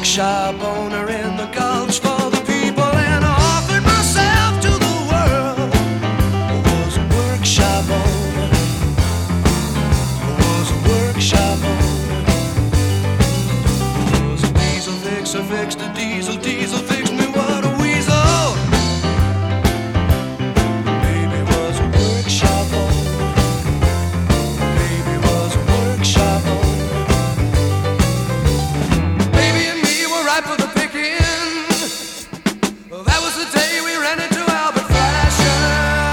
workshop owner in the gulch for the people, and I offered myself to the world. I was a workshop owner. I was a workshop owner. I was a diesel fixer, fixed a diesel, diesel fixed me, what a weasel. Baby was a workshop owner. Baby was a workshop owner. Baby and me were ripe for the picking. That was the day we ran into Albert Fashion.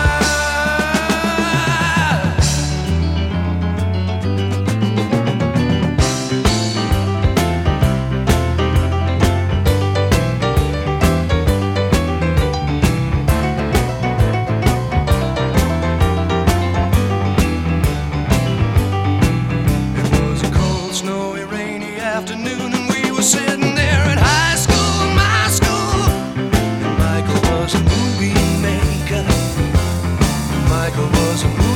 It was a cold, snowy, rainy afternoon, and we were sitting there at high school, my school. And Michael was a movie maker. Michael was a movie